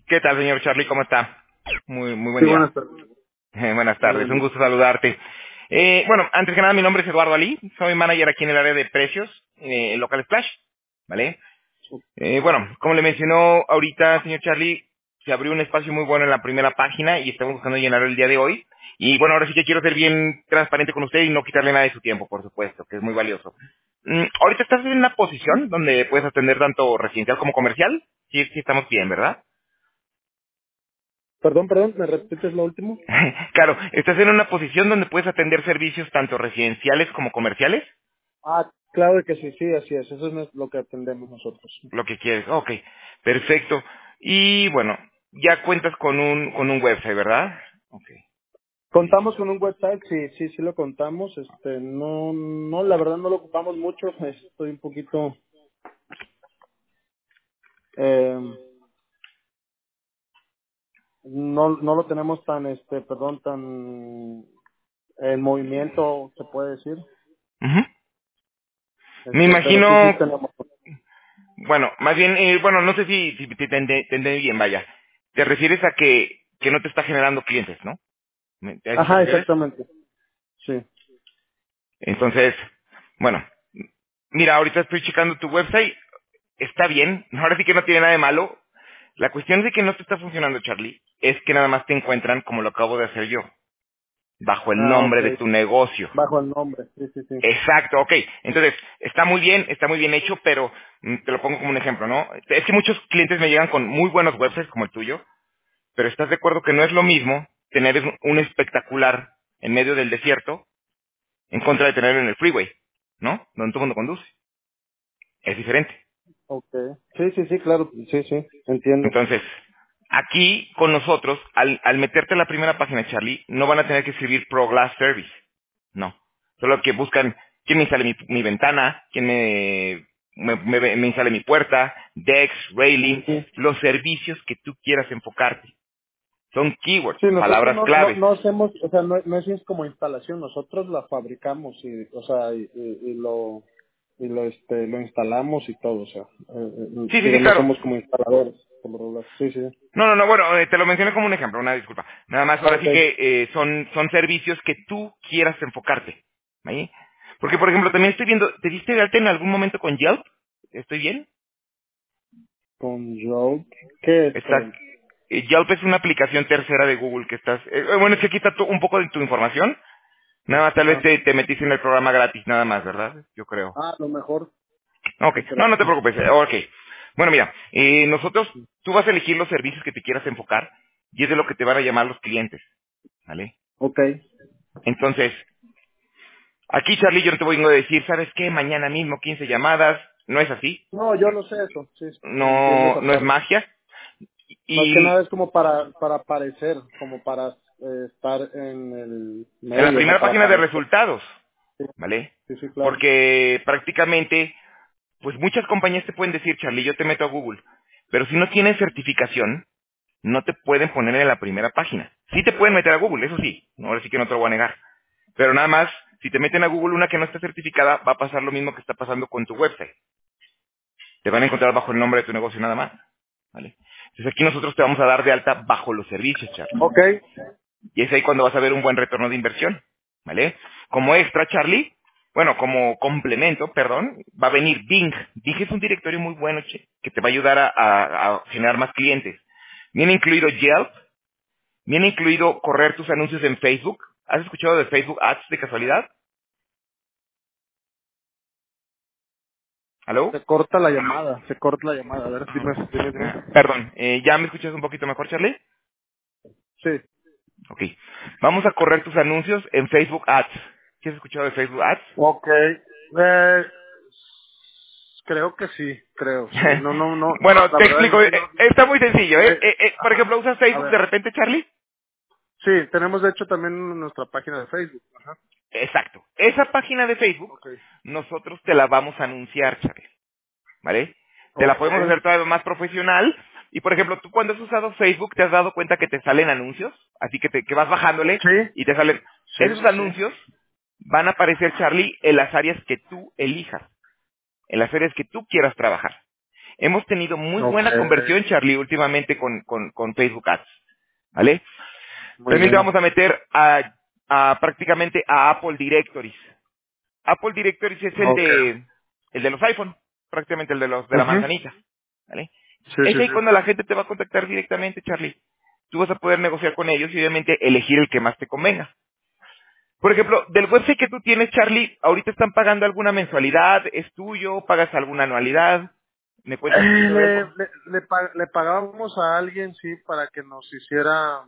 ¿Qué tal, señor Charlie? ¿Cómo está? Muy buen Sí, día. buenas tardes. Buenas Muy tardes, buen un día. gusto saludarte. Bueno, antes que nada, mi nombre es Eduardo Ali, soy manager aquí en el área de precios, en Local Splash, ¿vale? Bueno, como le mencionó ahorita, señor Charlie, se abrió un espacio muy bueno en la primera página y estamos buscando llenarlo el día de hoy. Y bueno, ahora sí que quiero ser bien transparente con usted y no quitarle nada de su tiempo, por supuesto, que es muy valioso. Ahorita estás en una posición donde puedes atender tanto residencial como comercial. Sí, sí estamos bien, ¿verdad? Perdón, ¿me repites lo último? Claro, estás en una posición donde puedes atender servicios tanto residenciales como comerciales, Claro que sí, sí, así es. Eso es lo que atendemos nosotros. lo que quieres. Ok, perfecto. Y bueno, ya cuentas con un website, ¿verdad? Ok. Contamos con un website, sí lo contamos. No, la verdad no lo ocupamos mucho. Estoy un poquito, eh, no lo tenemos tan en movimiento, se puede decir. Ujú. Me Pero sí imagino, tenemos. bueno, más bien, bueno, no sé si te entendí bien, vaya. Te refieres a que no te está generando clientes, ¿no? ¿A eso te Ajá, refieres? exactamente. Sí. Entonces, bueno, mira, ahorita estoy checando tu website. Está bien, ahora sí que no tiene nada de malo. La cuestión de que no te está funcionando, Charlie, es que nada más te encuentran como lo acabo de hacer yo, bajo el Ah, nombre ok. de tu negocio. Bajo el nombre. Sí, sí, sí. Exacto, ok. Entonces, está muy bien hecho, pero te lo pongo como un ejemplo, ¿no? Es que muchos clientes me llegan con muy buenos websites como el tuyo, pero estás de acuerdo que no es lo mismo tener un espectacular en medio del desierto en contra de tenerlo en el freeway, ¿no? Donde todo el mundo conduce. Es diferente. Ok. Sí, claro. Sí, sí, entiendo. Entonces, aquí con nosotros, al meterte en la primera página, Charlie, no van a tener que escribir Pro Glass Service. No. Solo que buscan quién me instale mi ventana, quién me instale mi puerta, decks, railing, Ujú. los servicios que tú quieras enfocarte. Son keywords, Sí, nosotros palabras claves. no hacemos, o sea, no es como instalación, nosotros la fabricamos y, o sea, lo instalamos y todo, o sea, Sí, sí, digo, sí, no claro. somos como instaladores, por lo regular. Sí, sí. No, bueno, te lo mencioné como un ejemplo, una disculpa. Nada más, Ah, ahora ok. sí que son servicios que tú quieras enfocarte. ¿Ahí? Porque, por ejemplo, también estoy viendo, ¿te diste de alta en algún momento con Yelp? ¿Estoy bien? Con Joe, ¿qué es, Estás, perdón? Yelp es una aplicación tercera de Google que estás... bueno, es que aquí está un poco de tu información. Nada más, tal vez Ajá. te metiste en el programa gratis, nada más, ¿verdad? Yo creo. Ah, a lo mejor Ok, es no te gratis. preocupes. Ok. Bueno, mira, nosotros, tú vas a elegir los servicios que te quieras enfocar y es de lo que te van a llamar los clientes, ¿vale? Ok. Entonces, aquí, Charlie, yo no te voy a decir, ¿sabes qué? Mañana mismo 15 llamadas. No es así. No, yo lo sé eso, sí, entiendo No, esa no es parte. magia. Más que Y nada es como para aparecer, como para estar en el en la medio, o sea, primera para página de aparecer. resultados, Sí, ¿vale? sí, claro. Porque prácticamente, pues muchas compañías te pueden decir, Charlie, yo te meto a Google. Pero si no tienes certificación, no te pueden poner en la primera página. Sí te pueden meter a Google, eso sí. Ahora sí que no te lo voy a negar. Pero nada más, si te meten a Google una que no está certificada, va a pasar lo mismo que está pasando con tu website. Te van a encontrar bajo el nombre de tu negocio nada más. ¿Vale? Entonces aquí nosotros te vamos a dar de alta bajo los servicios, Charlie. Ok, Y es ahí cuando vas a ver un buen retorno de inversión. ¿Vale? Como extra, Charlie, bueno, como complemento, perdón, va a venir Bing. Bing es un directorio muy bueno, que te va a ayudar a generar más clientes. Viene incluido Yelp, viene incluido correr tus anuncios en Facebook. ¿Has escuchado de Facebook Ads de casualidad? ¿Aló? se corta la llamada, a ver, dime. Perdón, ¿ya me escuchas un poquito mejor, Charlie? Sí, Ok. Vamos a correr tus anuncios en Facebook Ads. ¿Sí has escuchado de Facebook Ads? ok. Creo que sí, creo, sí. No, Bueno, la te verdad explico. es que no. Está muy sencillo. Por Ajá, ejemplo, ¿usas a Facebook de ver. repente, Charlie? Sí, tenemos de hecho también nuestra página de Facebook. Ajá. Exacto. Esa página de Facebook, Ok, nosotros te la vamos a anunciar, Charlie. ¿Vale? Te la ok. podemos hacer todavía más profesional. Y, por ejemplo, tú cuando has usado Facebook, ¿te has dado cuenta que te salen anuncios? Así que vas bajándole Sí, y te salen... Esos sí. anuncios van a aparecer, Charlie, en las áreas que tú elijas, en las áreas que tú quieras trabajar. Hemos tenido muy buena Okay. conversión, Charlie, últimamente con Facebook Ads, ¿vale? Muy También te bien. vamos a meter a prácticamente a Apple Directories. Apple Directories es Okay. el de los iPhone, prácticamente el de los de la Ujú. manzanita, ¿vale? Sí, Es sí, ahí sí. cuando la gente te va a contactar directamente, Charlie. Tú vas a poder negociar con ellos y obviamente elegir el que más te convenga. Por ejemplo, del website que tú tienes, Charlie, ¿ahorita están pagando alguna mensualidad? ¿Es tuyo? ¿Pagas alguna anualidad? ¿Me cuentas un poquito de eso? Le pagábamos a alguien, sí, para que nos hiciera,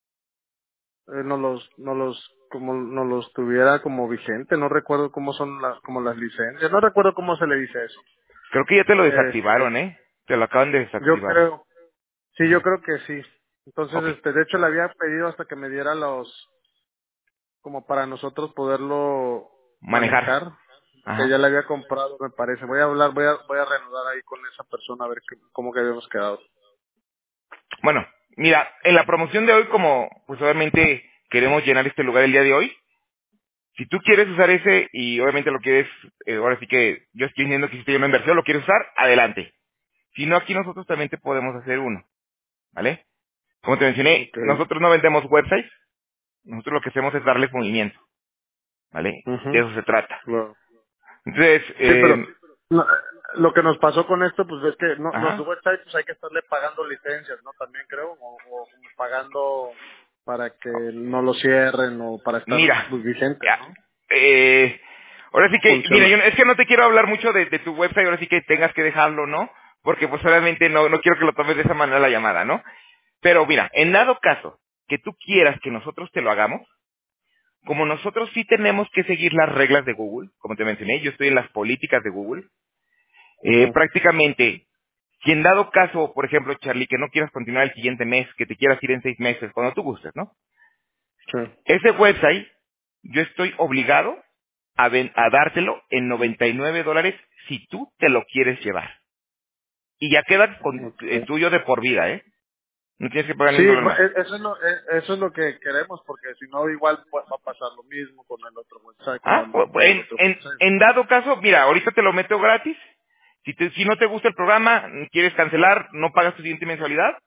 nos los tuviera como vigente. No recuerdo cómo son como las licencias. No recuerdo cómo se le dice eso. Creo que ya te lo Este, desactivaron, ¿eh? Te lo acaban de yo desactivar. creo, sí, yo Ajá. creo que sí. Entonces, Ok. de hecho, le había pedido hasta que me diera como para nosotros poderlo Manejar. manejar, que ya Ajá. le había comprado, me parece. Voy a reanudar ahí con esa persona a ver cómo que habíamos quedado. Bueno, mira, en la promoción de hoy, como pues obviamente queremos llenar este lugar el día de hoy, si tú quieres usar ese y obviamente lo quieres, ahora sí que yo estoy diciendo que hiciste una inversión, lo quieres usar, adelante. Si no, aquí nosotros también te podemos hacer uno, ¿vale? Como te mencioné, Okay. nosotros no vendemos websites, nosotros lo que hacemos es darles movimiento, ¿vale? De Ujú. eso se trata. Claro. Entonces, Sí, pero no, lo que nos pasó con esto, pues es que los ajá, websites pues hay que estarle pagando licencias, ¿no? También creo, o como pagando para que no lo cierren o para estar mira, pues, vigente, ya, ¿no? ahora sí ¿Cómo que, mira, funciona? es que no te quiero hablar mucho de tu website, ahora sí que tengas que dejarlo, ¿no? Porque pues obviamente no quiero que lo tomes de esa manera la llamada, ¿no? Pero mira, en dado caso que tú quieras que nosotros te lo hagamos, como nosotros sí tenemos que seguir las reglas de Google, como te mencioné, yo estoy en las políticas de Google, Ujú. prácticamente, si en dado caso, por ejemplo, Charlie, que no quieras continuar el siguiente mes, que te quieras ir en 6 meses, cuando tú gustes, ¿no? Sí. Ese website, yo estoy obligado a dártelo en $99 si tú te lo quieres llevar. Y ya queda Okay. tuyo de por vida, ¿eh? No tienes que pagar Sí, ningún dólar más. eso es lo que queremos, porque si no, igual va a pasar lo mismo con el otro website, como Ah, anda con el otro website. en dado caso, mira, ahorita te lo meto gratis. Si no te gusta el programa, quieres cancelar, no pagas tu siguiente mensualidad.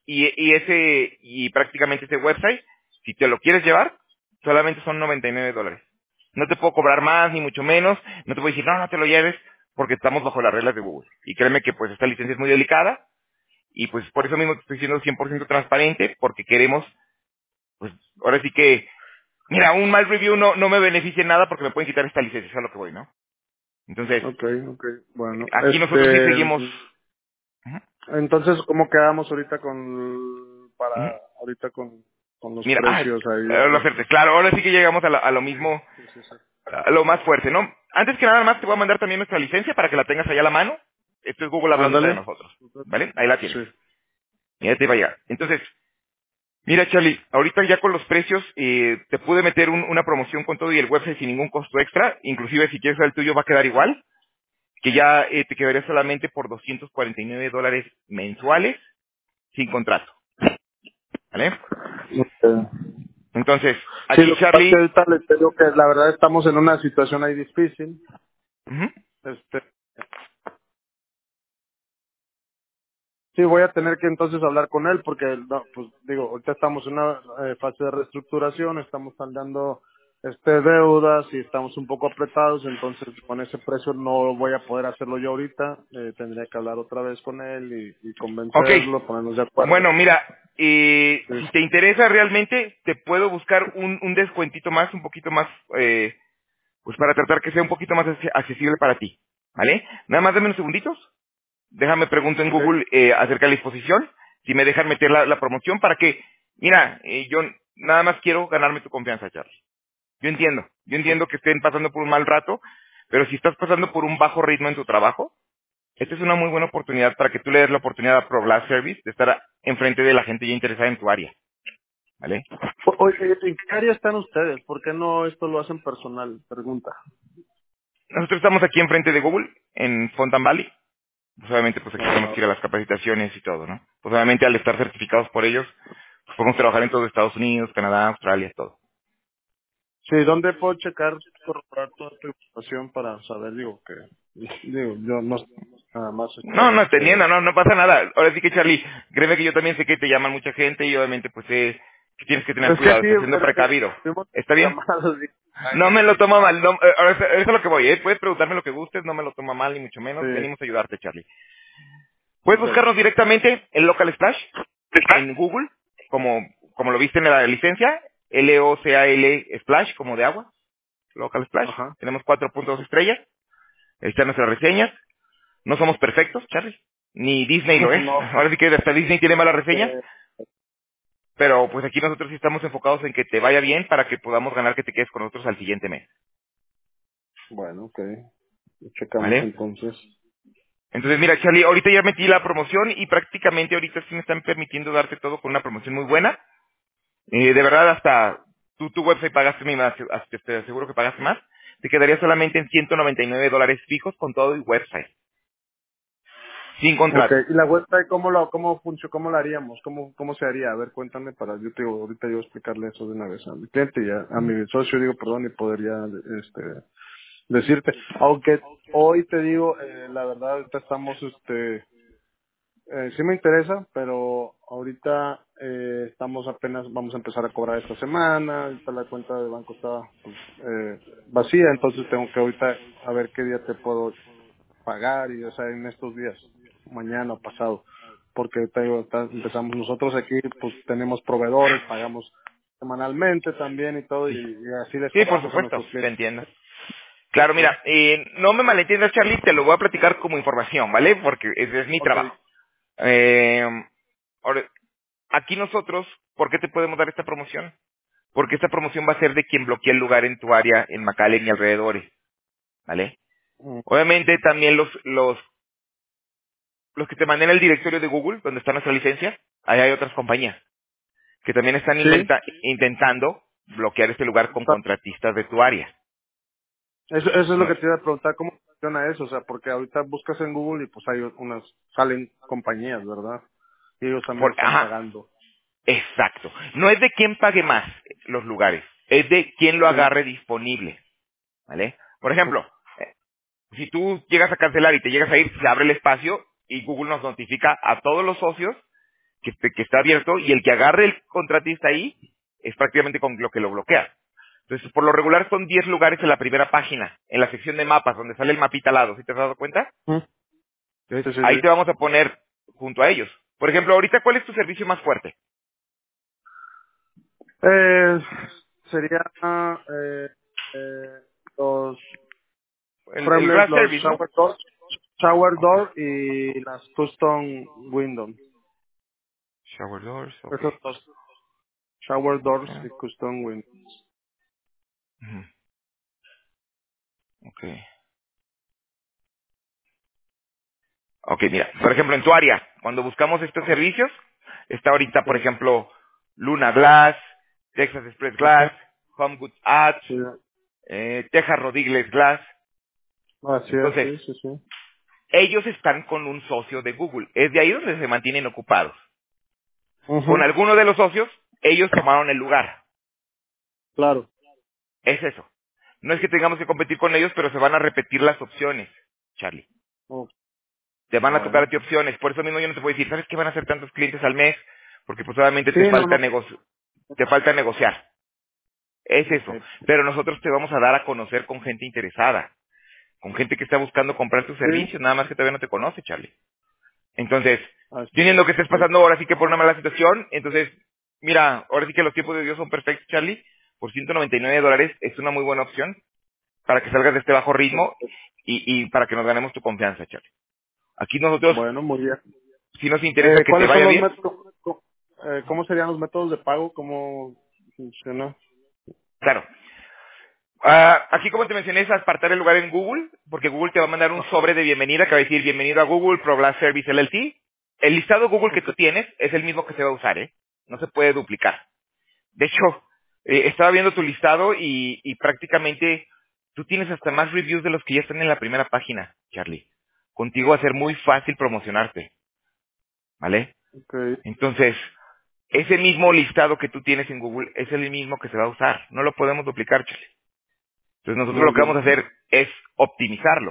Y prácticamente ese website, si te lo quieres llevar, solamente son $99. No te puedo cobrar más, ni mucho menos. No te voy a decir, no te lo lleves, porque estamos bajo las reglas de Google. Y créeme que pues esta licencia es muy delicada. Y pues por eso mismo te estoy siendo 100% transparente, porque queremos, pues ahora sí que mira, un mal review no me beneficia en nada porque me pueden quitar esta licencia, eso es a lo que voy, ¿no? Entonces, Okay, okay. Bueno, aquí nosotros sí seguimos. Ujú, entonces, ¿cómo quedamos ahorita para ujú. ahorita con los Mira, precios ahí? lo oferta. Claro, ahora sí que llegamos a lo mismo, Sí, sí, sí. a lo más fuerte, ¿no? Antes que nada más te voy a mandar también nuestra licencia para que la tengas allá a la mano. Esto es Google hablándote de Ándale. nosotros, ¿vale? Ahí la tienes. Sí. Mira, te va a llegar. Entonces, mira, Charlie, ahorita ya con los precios, te pude meter una promoción con todo y el website sin ningún costo extra. Inclusive si quieres el tuyo va a quedar igual, que ya te quedaría solamente por $249 mensuales sin contrato, ¿vale? Okay. Entonces, Sí, aquí lo que pasa es que Charlie, ahorita les digo que la verdad estamos en una situación ahí difícil. ujú, Este, sí, voy a tener que entonces hablar con él porque, no, pues digo, ahorita estamos en una fase de reestructuración, estamos saldando deudas y estamos un poco apretados, entonces con ese precio no voy a poder hacerlo yo ahorita, tendría que hablar otra vez con él y ok, convencerlo, ponernos de acuerdo. bueno, mira, Sí. si te interesa realmente, te puedo buscar un descuentito más, un poquito más, pues para tratar que sea un poquito más accesible para ti, ¿vale? Nada más dame unos segunditos, déjame pregunto en Ok. Google acerca de la disposición, si me dejan meter la promoción para que, mira, yo nada más quiero ganarme tu confianza, Charlie. Yo entiendo que estén pasando por un mal rato, pero si estás pasando por un bajo ritmo en tu trabajo, esta es una muy buena oportunidad para que tú le des la oportunidad a ProBlast Service de estar enfrente de la gente ya interesada en tu área, ¿vale? Oye, ¿en qué área están ustedes? ¿Por qué no esto lo hacen personal? Pregunta. Nosotros estamos aquí enfrente de Google, en Fontan Valley. Pues obviamente, pues aquí tenemos Ah, que ir a las capacitaciones y todo, ¿no? Pues obviamente al estar certificados por ellos, pues podemos trabajar en todo Estados Unidos, Canadá, Australia, todo. sí, ¿dónde puedo checar, corroborar toda tu información para saber, digo, que digo, yo no nada más No, no, te entiendo, no, no pasa nada. Ahora sí que, Charlie, créeme que yo también sé que te llaman mucha gente y obviamente pues sé que tienes que tener es que cuidado, sí, estás siendo precavido. fuimos ¿Está bien? llamados y No ay, me lo toma mal, no, ahora eso es lo que voy, ¿eh? Puedes preguntarme lo que gustes, no me lo toma mal ni mucho menos, sí, venimos a ayudarte, Charlie. Puedes okay. buscarnos directamente en Local Splash, en Google, como lo viste en la licencia, LOCAL Splash, como de agua, Local Splash. Ajá. Tenemos 4.2 estrellas, ahí están nuestras reseñas. No somos perfectos, Charlie, ni Disney lo es. No, Ahora sí que hasta Disney tiene malas reseñas, eh, pero pues aquí nosotros sí estamos enfocados en que te vaya bien para que podamos ganar que te quedes con nosotros al siguiente mes, bueno, okay. Checamos ¿vale? entonces. Entonces, mira, Charlie, ahorita ya metí la promoción y prácticamente ahorita sí me están permitiendo darte todo con una promoción muy buena. De verdad, hasta tú tu website pagaste más, te aseguro que pagaste más. Te quedaría solamente en $199 fijos con todo y website, sin Okay, contrato. y la website cómo la haríamos, cómo se haría, a ver, cuéntame para yo te digo, ahorita yo explicarle eso de una vez a mi cliente y a mi socio digo, perdón, y podría decirte, aunque hoy te digo, la verdad ahorita estamos sí me interesa, pero ahorita estamos apenas, vamos a empezar a cobrar esta semana, ahorita la cuenta de banco está pues, vacía, entonces tengo que ahorita a ver qué día te puedo pagar y o sea en estos días, mañana o pasado, porque te digo, empezamos nosotros aquí, pues tenemos proveedores, pagamos semanalmente también y todo y así les Sí, por cobramos a supuesto, nuestros te clientes. entiendo. Claro, Sí. mira, no me malentiendas, Charlie, te lo voy a platicar como información, ¿vale? Porque ese es mi Okay. trabajo. Ahora, aquí nosotros, ¿por qué te podemos dar esta promoción? Porque esta promoción va a ser de quien bloquea el lugar en tu área, en McAllen y alrededores, ¿vale? Mm. Obviamente también los que te mandan el directorio de Google, donde está nuestra licencia, ahí hay otras compañías que también están Sí, intentando bloquear este lugar con contratistas de tu área. eso es lo No, que te iba a preguntar, ¿cómo funciona eso? O sea, porque ahorita buscas en Google y pues hay unas, salen compañías, ¿verdad? Y ellos también están ajá, pagando. exacto. No es de quién pague más los lugares, es de quién lo Sí. agarre disponible, ¿vale? Por Ok. ejemplo, si tú llegas a cancelar y te llegas a ir, se abre el espacio y Google nos notifica a todos los socios que está abierto y el que agarre el contratista ahí es prácticamente con lo que lo bloquea. Entonces, por lo regular son 10 lugares en la primera página, en la sección de mapas, donde sale el mapita al lado, ¿sí te has dado cuenta? Mm. Sí, Entonces, sí, ahí sí. te vamos a poner junto a ellos. Por ejemplo, ahorita, ¿cuál es tu servicio más fuerte? Eh, sería los El frameless, Glass los Service, ¿no? shower Ok. door y las custom windows. Shower doors, ok. Esos dos, shower doors Okay. y custom windows. Ujú, ok. Ok, mira, por ejemplo, en tu área, cuando buscamos estos servicios, está ahorita, Sí. por ejemplo, Luna Glass, Texas Express Glass, Ajá. Home Goods Ads, Sí. Texas Rodriguez Glass. Así es, Entonces, sí, sí, sí. ellos están con un socio de Google. Es de ahí donde se mantienen ocupados. Con Ujú. alguno de los socios, ellos tomaron el lugar. Claro. Es eso. No es que tengamos que competir con ellos, pero se van a repetir las opciones, Charlie. Oh, Te van a tocar a bueno. ti opciones. Por eso mismo yo no te puedo decir, ¿sabes qué van a hacer tantos clientes al mes? Porque pues obviamente Sí, no, no. te falta negociar. Es eso. Okay. Pero nosotros te vamos a dar a conocer con gente interesada, con gente que está buscando comprar tus Sí, servicios, nada más que todavía no te conoce, Charlie. Entonces, así yo entiendo que estés es. pasando ahora sí que por una mala situación, entonces, mira, ahora sí que los tiempos de Dios son perfectos, Charlie. Por $199 es una muy buena opción para que salgas de este bajo ritmo y para que nos ganemos tu confianza, Charlie. Aquí nosotros, Bueno, muy bien. si nos interesa que te ¿Cuáles son vaya los bien, métodos? ¿Cómo serían los métodos de pago? ¿Cómo funciona? claro. Aquí como te mencioné es apartar el lugar en Google, porque Google te va a mandar un Ajá. sobre de bienvenida que va a decir bienvenido a Google Pro Glass Service LLC. El listado Google que Okay. tú tienes es el mismo que se va a usar, ¿eh? No se puede duplicar. De hecho, estaba viendo tu listado y prácticamente tú tienes hasta más reviews de los que ya están en la primera página, Charlie. Contigo va a ser muy fácil promocionarte, ¿vale? Okay. Entonces, ese mismo listado que tú tienes en Google es el mismo que se va a usar. No lo podemos duplicar, Charlie. Entonces nosotros Muy lo que bien. vamos a hacer es optimizarlo.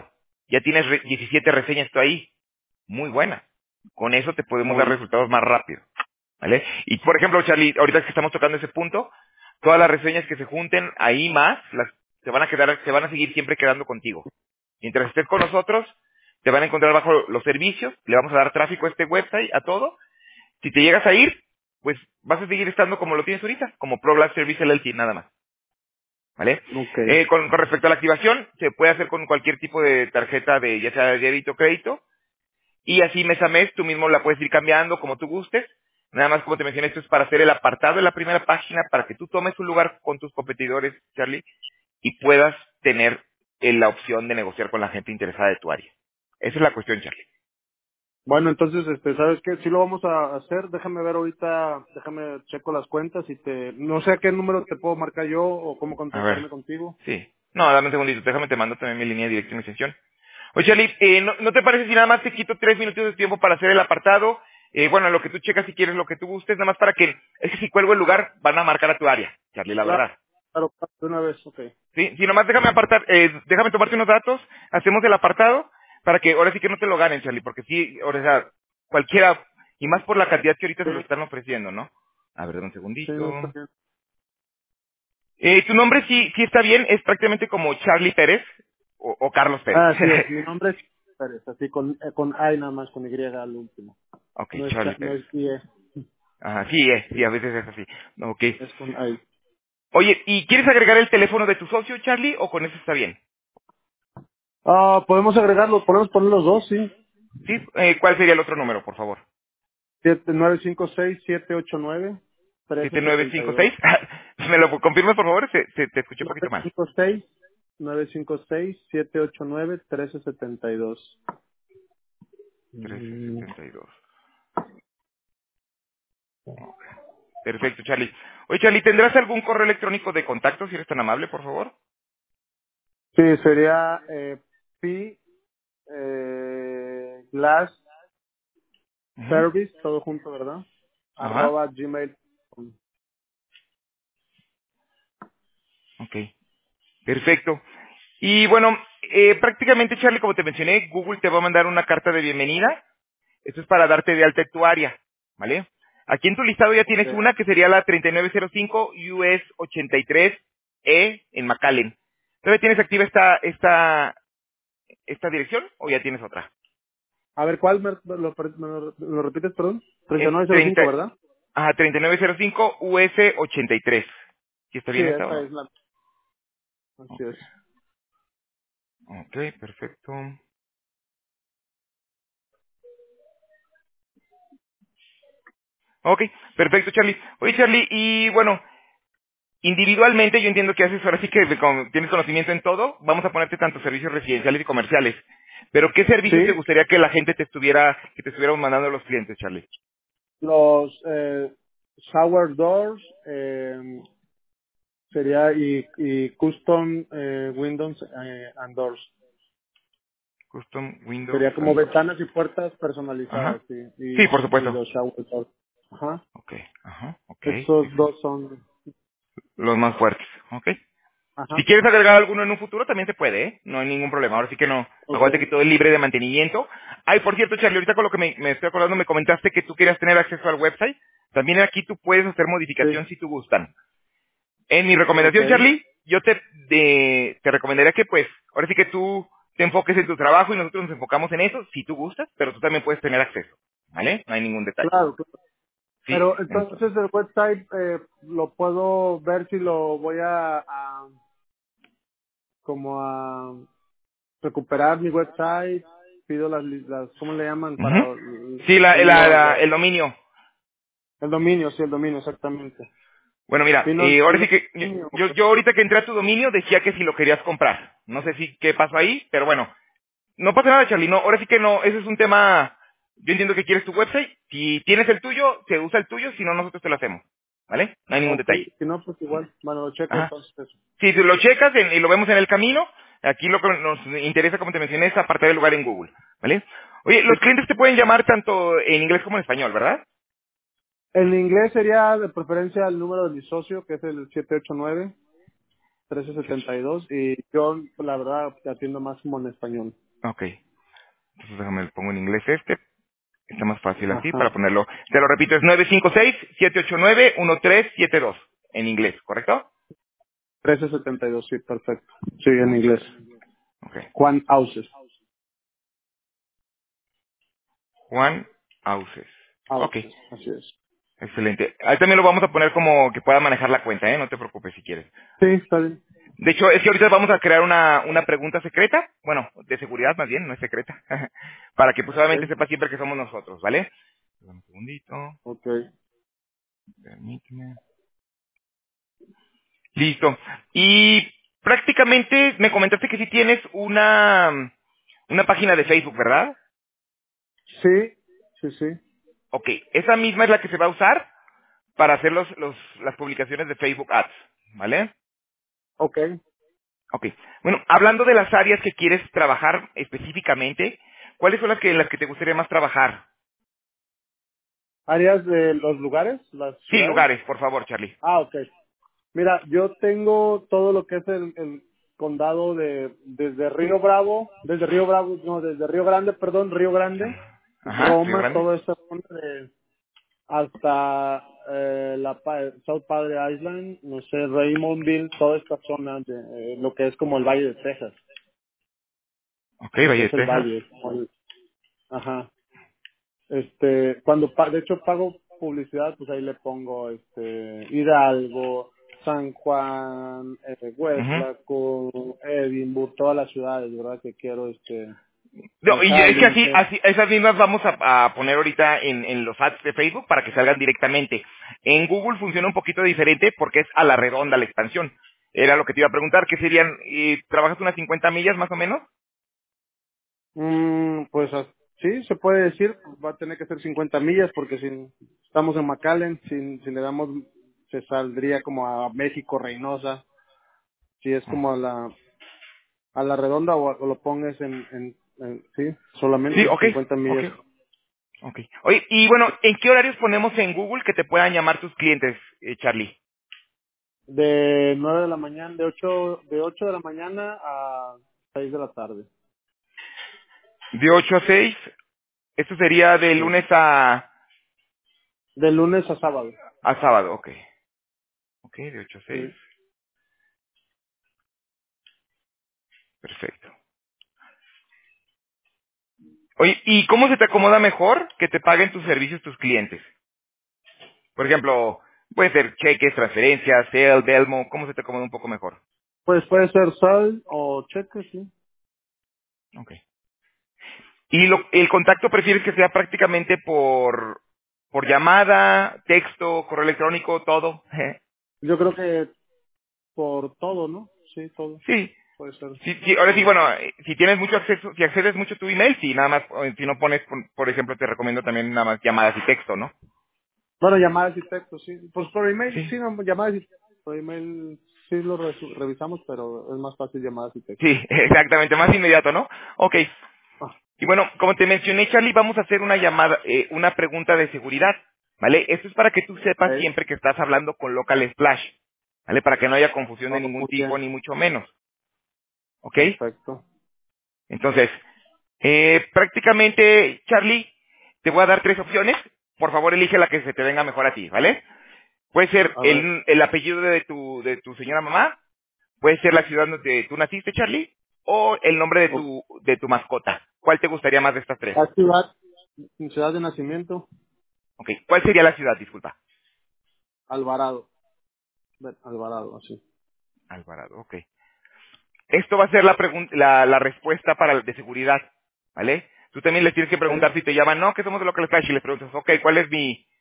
ya tienes 17 reseñas tú ahí. Muy buenas. Con eso te podemos dar Bueno, resultados más rápido. ¿Vale? Y por ejemplo, Charlie, ahorita que estamos tocando ese punto, todas las reseñas que se junten ahí más, se van a seguir siempre quedando contigo. Mientras estés con nosotros, te van a encontrar bajo los servicios, le vamos a dar tráfico a este website, a todo. Si te llegas a ir, pues vas a seguir estando como lo tienes ahorita, como Pro Black Service LLC, nada más. ¿Vale? ok. Con respecto a la activación, se puede hacer con cualquier tipo de tarjeta de, ya sea de débito o crédito, y así mes a mes tú mismo la puedes ir cambiando como tú gustes. Nada más como te mencioné, esto es para hacer el apartado en la primera página, para que tú tomes un lugar con tus competidores, Charlie, y puedas tener la opción de negociar con la gente interesada de tu área. Esa es la cuestión, Charlie. Bueno, entonces, ¿sabes qué? Sí lo vamos a hacer. Déjame ver ahorita, déjame checo las cuentas y no sé a qué número te puedo marcar yo o cómo A ver. contactarme contigo. Sí. No, dame un segundito, déjame te mando también mi línea directa y mi extensión. Oye, Charlie, ¿no te parece si nada más te quito 3 minutos de tiempo para hacer el apartado? Bueno, lo que tú checas si quieres, lo que tú gustes, nada más para que, es que si cuelgo el lugar, van a marcar a tu área, Charlie, la Claro, verdad. claro, de una vez, ok. Sí, si nomás déjame tomarte unos datos, hacemos el apartado, para que ahora sí que no te lo ganen, Charlie, porque sí, ahora, o sea, cualquiera, y más por la cantidad que ahorita Sí, se lo están ofreciendo, ¿no? A ver, dame un sí, no está segundito. bien. Tu nombre sí está bien, es prácticamente como Charlie Pérez, o Carlos Pérez. Ah, sí es. Mi nombre es Pérez, así con I nada más, con Y al último. Ok, No es, Charlie no Pérez. es IE, Ajá, sí, a veces es así. Ok. es con I. Oye, ¿y quieres agregar el teléfono de tu socio, Charlie, o con eso está bien? Ah, podemos agregarlo, podemos poner los dos, sí. ¿Sí? ¿Cuál sería el otro número, por favor? 956-789-1372. 7956. ¿Me lo confirmas, por favor? Te escuché un poquito mal. 956-956-789-1372. 1372. Perfecto, Charlie. Oye, Charlie, ¿tendrás algún correo electrónico de contacto, si eres tan amable, por favor? Sí, sería P Glass Ujú. Service, todo junto, ¿verdad? Ajá. @gmail. Ok. Perfecto. Y bueno, prácticamente, Charlie, como te mencioné, Google te va a mandar una carta de bienvenida. Esto es para darte de alta en tu área, ¿vale? Aquí en tu listado ya tienes Okay. una que sería la 3905 US 83E en McAllen. ¿Todavía tienes activa esta dirección o ya tienes otra? A ver, ¿cuál me lo repites, perdón? Es 3905, ¿verdad? 3905 US 83. ¿Sí está Sí, bien esta o esa no? es la. Así Ok, es. ok, perfecto. Ok, perfecto, Charlie. Oye, Charlie, y bueno, individualmente, yo entiendo que haces ahora sí que tienes conocimiento en todo. Vamos a ponerte tanto servicios residenciales y comerciales. Pero ¿qué servicios te Sí, gustaría que la gente que te estuviéramos mandando a los clientes, Charlie? los shower doors sería y custom windows and doors. Custom Windows Sería como and Doors. ventanas y puertas Ajá. personalizadas, sí, Sí, por y supuesto. los shower doors. Ajá. Ok, ajá, ok. Esos dos son. Los más fuertes, ok. Si Ajá. quieres agregar alguno en un futuro, también se puede, ¿eh? No hay ningún problema. Ahora sí que no. Acuérdate Okay. que todo es libre de mantenimiento. Ay, por cierto, Charlie, ahorita con lo que me estoy acordando, me comentaste que tú querías tener acceso al website. También aquí tú puedes hacer Sí. modificación si tú gustan. En mi recomendación, Okay. Charlie, yo te recomendaría que, pues, ahora sí que tú te enfoques en tu trabajo y nosotros nos enfocamos en eso, si tú gustas, pero tú también puedes tener acceso. ¿Vale? No hay ningún detalle. Claro, claro. ¿Sí? Pero entonces el website lo puedo ver si lo voy a como a recuperar mi website, pido las ¿cómo le llaman? Ujú. Para Sí, el dominio. el dominio, sí, el dominio, exactamente. Bueno, mira, Sí, no, ahora el sí que dominio, yo ahorita que entré a tu dominio decía que si lo querías comprar. No sé si qué pasó ahí, pero bueno, no pasa nada, Charlie. No, ahora sí que no, ese es un tema. Yo entiendo que quieres tu website. Si tienes el tuyo, se usa el tuyo. Si no, nosotros te lo hacemos. ¿Vale? No hay ningún ok, detalle. si no, pues igual, bueno, lo checo Ajá. entonces eso. Si lo checas y lo vemos en el camino, aquí lo que nos interesa, como te mencioné, es apartar el lugar en Google. ¿Vale? Oye, Sí. los clientes te pueden llamar tanto en inglés como en español, ¿verdad? En inglés sería de preferencia el número de mi socio, que es el 789-1372, y yo, la verdad, te atiendo más como en español. Ok. Entonces déjame le pongo en inglés este. Está más fácil así para Ajá. ponerlo. Te lo repito, es 956-789-1372. En inglés, ¿correcto? 1372, sí, perfecto. Sí, en inglés. Ok. Juan Houses. Juan Auces. Ok. Houses, así es. Excelente. Ahí también lo vamos a poner como que pueda manejar la cuenta, ¿eh? No te preocupes si quieres. Sí, está bien. De hecho, es que ahorita vamos a crear una pregunta secreta, bueno, de seguridad más bien, no es secreta, para que pues obviamente Ok, sepa siempre que somos nosotros, ¿vale? Dame un segundito, ok. permíteme. Listo. Y prácticamente me comentaste que sí tienes una página de Facebook, ¿verdad? Sí, sí, sí. Ok, esa misma es la que se va a usar para hacer las publicaciones de Facebook Ads, ¿vale? Ok. Ok. Bueno, hablando de las áreas que quieres trabajar específicamente, ¿cuáles son las que te gustaría más trabajar? ¿Áreas de los lugares, las Sí, ciudades? lugares, por favor, Charlie. Ah, ok. Mira, yo tengo todo lo que es el condado desde Río Bravo, no, desde Río Grande, perdón, Río Grande, Ajá, Río Roma, Grande. toda esta zona hasta South Padre Island, no sé, Raymondville, toda esta zona de lo que es como el Valle de Texas, Ok, lo Valle que de es el Texas. valle, ajá. Cuando de hecho pago publicidad, pues ahí le pongo Hidalgo, San Juan, Ujú. Hueslaco, Edimburgo, todas las ciudades, ¿verdad? Que quiero No, y es que McAllen, así, esas mismas vamos a poner ahorita en los ads de Facebook para que salgan directamente. En Google funciona un poquito diferente porque es a la redonda la expansión. Era lo que te iba a preguntar, ¿qué serían? ¿Trabajas unas 50 millas más o menos? pues sí, se puede decir, va a tener que ser 50 millas porque si estamos en McAllen, si le damos, se saldría como a México, Reynosa, si es como a la redonda o lo pongas sí, Sí, solamente ok, 50 ok, millas. ok. Oye, y bueno, ¿en qué horarios ponemos en Google que te puedan llamar tus clientes, Charlie? De 9 de la mañana, de ocho de la mañana a 6 de la tarde. De 8 a 6. Esto sería de Sí. lunes De lunes a sábado. a sábado, ok. Ok, de 8 a 6. Sí. Perfecto. Oye, ¿y cómo se te acomoda mejor que te paguen tus servicios tus clientes? Por ejemplo, puede ser cheques, transferencias, Zelle, Belmo, ¿cómo se te acomoda un poco mejor? Pues puede ser sal o cheque, sí. Ok. ¿Y el contacto prefieres que sea prácticamente por llamada, texto, correo electrónico, todo? Yo creo que por todo, ¿no? Sí, todo. Sí. Puede ser. Sí, sí, ahora sí, Sí. bueno, si tienes mucho acceso, si accedes mucho a tu email, sí, nada más, si no pones, por ejemplo, te recomiendo también nada más llamadas y texto, ¿no? Bueno, llamadas y textos, sí. Pues por email, Sí. sí, no, llamadas y por email sí lo revisamos, pero es más fácil llamadas y textos. Sí, exactamente, más inmediato, ¿no? Ok. Ah, Y bueno, como te mencioné, Charlie, vamos a hacer una llamada, una pregunta de seguridad, ¿vale? Esto es para que tú sepas ok. siempre que estás hablando con Local Splash, ¿vale? Para que no haya confusión de Oh, ningún muy tipo, bien. ni mucho menos, ¿ok? Perfecto. Entonces, prácticamente, Charlie, te voy a dar tres opciones. Por favor, elige la que se te venga mejor a ti, ¿vale? Puede ser A ver. el apellido de tu señora mamá, puede ser la ciudad donde tú naciste, Charlie, o el nombre de O- tu mascota. ¿Cuál te gustaría más de estas tres? La ciudad, mi ciudad de nacimiento, Ok, ¿cuál sería la ciudad? Disculpa. Alvarado. Alvarado, así. Alvarado, ok. Esto va a ser la respuesta de seguridad, ¿vale? Tú también les tienes que Ok. preguntar si te llaman, no, que somos de Local Flash, y les preguntas, ok, ¿cuál es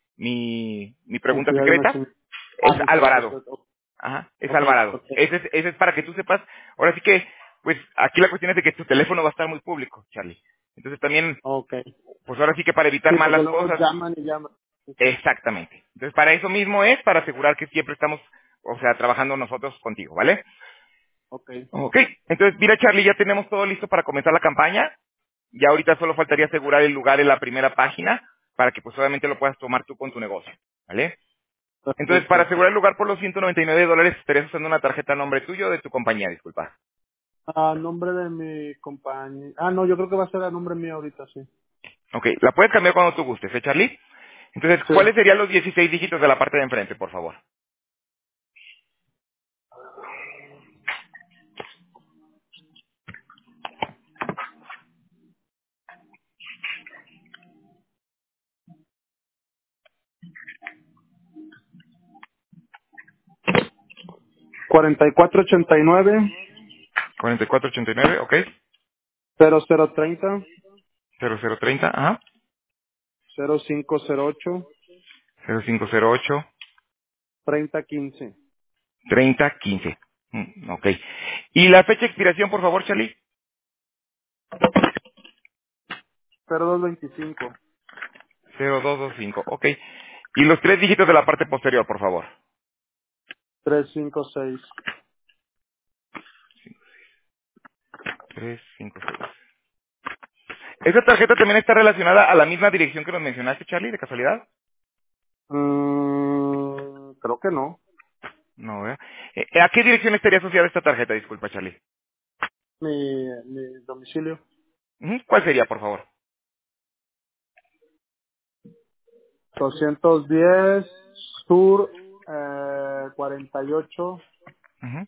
mi Mi pregunta ciudad de secreta? nacimiento. Es Mi ciudad Alvarado. secreta. Ajá, es Ok, Alvarado. perfecto. Ese es para que tú sepas. Ahora sí que, pues, aquí la cuestión es de que tu teléfono va a estar muy público, Charlie. Entonces también, Ok. pues ahora sí que para evitar Sí, porque malas luego cosas, llaman y llaman. exactamente. Entonces para eso mismo es, para asegurar que siempre estamos, o sea, trabajando nosotros contigo, ¿vale? Ok, Ok, entonces mira Charlie, ya tenemos todo listo para comenzar la campaña. Ya ahorita solo faltaría asegurar el lugar en la primera página para que pues obviamente lo puedas tomar tú con tu negocio, ¿vale? Entonces para perfecto. asegurar el lugar por los $199 estarías usando una tarjeta a nombre tuyo o de tu compañía, disculpa. A nombre de mi compañía. Ah, no, yo creo que va a ser a nombre mío ahorita, sí. Ok, la puedes cambiar cuando tú gustes, ¿eh, Charlie? Entonces, Sí. ¿cuáles serían los 16 dígitos de la parte de enfrente, por favor? 4489 4489, ok. 0030 0030, ajá. 0508 0508 3015 3015. Ok. ¿Y la fecha de expiración, por favor, Charlie? 0225 0225, ok. Y los tres dígitos de la parte posterior, por favor. 356. 356. ¿Esa tarjeta también está relacionada a la misma dirección que nos mencionaste, Charlie, de casualidad? Creo que no. No, ¿verdad? ¿A qué dirección estaría asociada esta tarjeta? Disculpa, Charlie. Mi domicilio. ¿Cuál sería, por favor? 210 Sur 48 Ujú.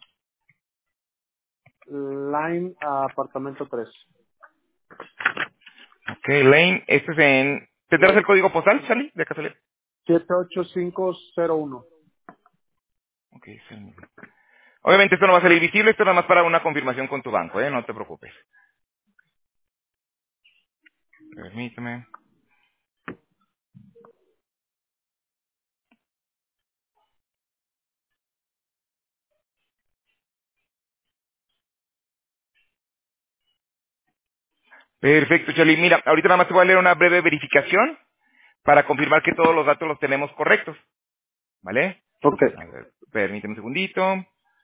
Line apartamento 3. Ok, Lane, esto es en... ¿Tendrás el código postal, Charlie, de casualidad? 78501. Ok, es el mismo. Obviamente esto no va a salir visible, esto es nada más para una confirmación con tu banco, ¿eh? No te preocupes. Permíteme. Perfecto, Charlie. Mira, ahorita nada más te voy a leer una breve verificación para confirmar que todos los datos los tenemos correctos, ¿vale? Ok. A ver, permíteme un segundito.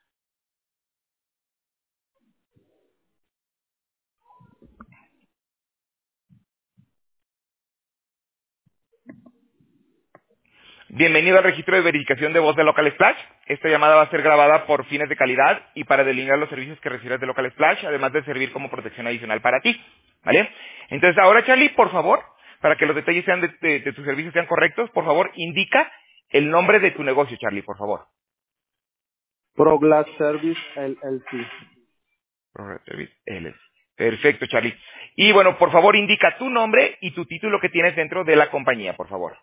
Bienvenido al registro de verificación de voz de Local Splash. Esta llamada va a ser grabada por fines de calidad y para delinear los servicios que recibes de Local Splash, además de servir como protección adicional para ti, ¿vale? Entonces ahora, Charlie, por favor, para que los detalles sean de tus servicios sean correctos, por favor, indica el nombre de tu negocio, Charlie, por favor. Pro Glass Service LLC. Progress Service LLC. Perfecto, Charlie. Y bueno, por favor, indica tu nombre y tu título que tienes dentro de la compañía, por favor.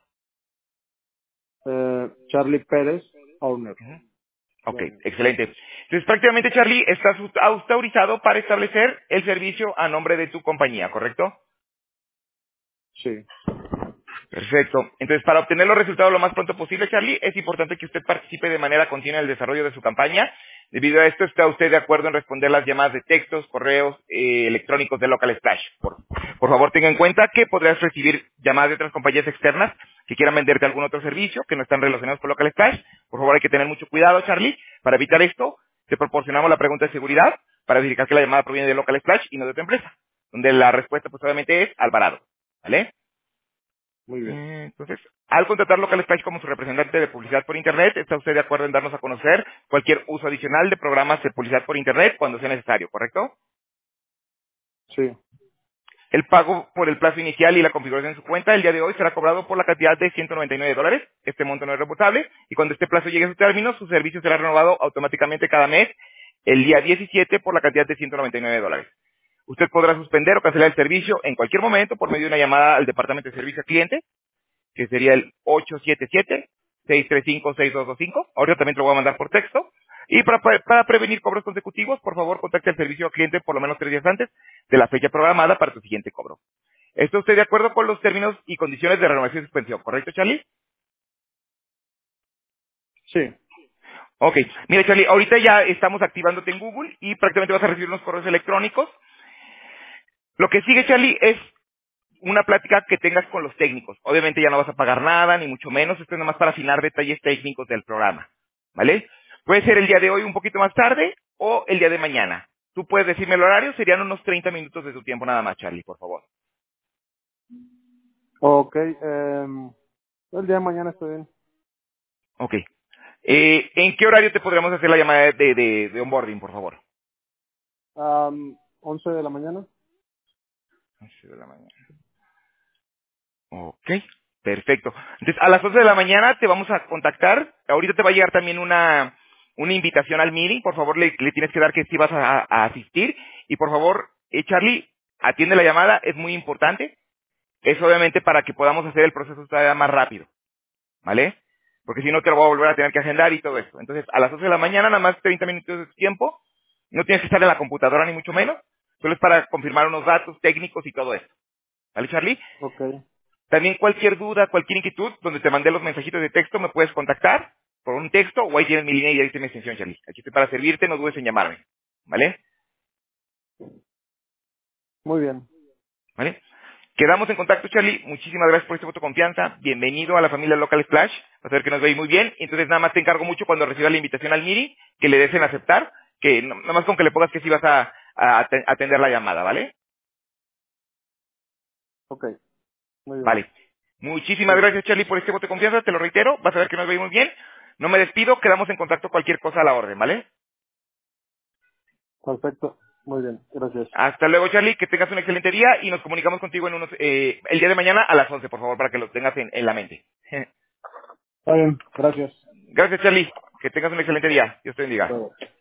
Charlie Pérez, owner. Ujú. Ok, Dueño. excelente. Entonces, prácticamente, Charlie, estás autorizado para establecer el servicio a nombre de tu compañía, ¿correcto? Sí. Perfecto. Entonces, para obtener los resultados lo más pronto posible, Charlie, es importante que usted participe de manera continua en el desarrollo de su campaña. Debido a esto, ¿está usted de acuerdo en responder las llamadas de textos, correos electrónicos de Local Splash? Por favor, tenga en cuenta que podrás recibir llamadas de otras compañías externas que quieran venderte algún otro servicio que no están relacionados con Local Splash. Por favor, hay que tener mucho cuidado, Charlie. Para evitar esto, te proporcionamos la pregunta de seguridad para verificar que la llamada proviene de Local Splash y no de tu empresa, donde la respuesta, pues, obviamente es Alvarado. ¿Vale? Muy bien. Entonces, al contratar Local Splash como su representante de publicidad por Internet, ¿está usted de acuerdo en darnos a conocer cualquier uso adicional de programas de publicidad por Internet cuando sea necesario, correcto? Sí. El pago por el plazo inicial y la configuración de su cuenta el día de hoy será cobrado por la cantidad de $199. Este monto no es reembolsable y cuando este plazo llegue a su término, su servicio será renovado automáticamente cada mes el día 17 por la cantidad de $199. Usted podrá suspender o cancelar el servicio en cualquier momento por medio de una llamada al departamento de servicio al cliente que sería el 877-635-6225. Ahorita también te lo voy a mandar por texto. Y para prevenir cobros consecutivos, por favor, contacte al servicio al cliente por lo menos 3 días antes de la fecha programada para tu siguiente cobro. ¿Está usted de acuerdo con los términos y condiciones de renovación y suspensión? ¿Correcto, Charlie? Sí. Ok. Mira, Charlie, ahorita ya estamos activándote en Google y prácticamente vas a recibir unos correos electrónicos. Lo que sigue, Charlie, es una plática que tengas con los técnicos. Obviamente ya no vas a pagar nada, ni mucho menos. Esto es nomás para afinar detalles técnicos del programa. ¿Vale? Puede ser el día de hoy un poquito más tarde o el día de mañana. Tú puedes decirme el horario, serían unos 30 minutos de tu tiempo nada más, Charlie, por favor. Ok. El día de mañana estoy bien. Ok. ¿En qué horario te podríamos hacer la llamada de onboarding, por favor? 11 de la mañana. 11 de la mañana. Ok, perfecto. Entonces, a las 11 de la mañana te vamos a contactar. Ahorita te va a llegar también una invitación al meeting. Por favor, le tienes que dar que sí vas a asistir. Y por favor, Charlie, atiende la llamada, es muy importante. Es obviamente para que podamos hacer el proceso todavía más rápido, ¿vale? Porque si no te lo voy a volver a tener que agendar y todo esto. Entonces, a las 11 de la mañana, nada más 30 minutos de tiempo. No tienes que estar en la computadora ni mucho menos. Solo es para confirmar unos datos técnicos y todo esto. ¿Vale, Charlie? Okay, También cualquier duda, cualquier inquietud, donde te mandé los mensajitos de texto, me puedes contactar por un texto o ahí tienes mi línea y ahí tienes mi extensión, Charlie. Aquí estoy para servirte, no dudes en llamarme. ¿Vale? muy bien. ¿Vale? Quedamos en contacto, Charlie. Muchísimas gracias por este voto de confianza. Bienvenido a la familia Local Splash. Vas a ver que nos veis muy bien. Entonces nada más te encargo mucho cuando recibas la invitación al meeting, que le des en aceptar, que nada más con que le pongas que sí vas a atender la llamada, ¿vale? Okay, muy bien. Vale. Muchísimas Sí, gracias, Charlie, por este voto de confianza. Te lo reitero. Vas a ver que nos veis muy bien. No me despido. Quedamos en contacto cualquier cosa a la orden, ¿vale? perfecto. Muy bien, gracias. Hasta luego, Charlie. Que tengas un excelente día y nos comunicamos contigo el día de mañana a las 11, por favor, para que lo tengas en la mente. Está bien, gracias. Gracias, Charlie. Que tengas un excelente día. Dios te bendiga. Hasta luego.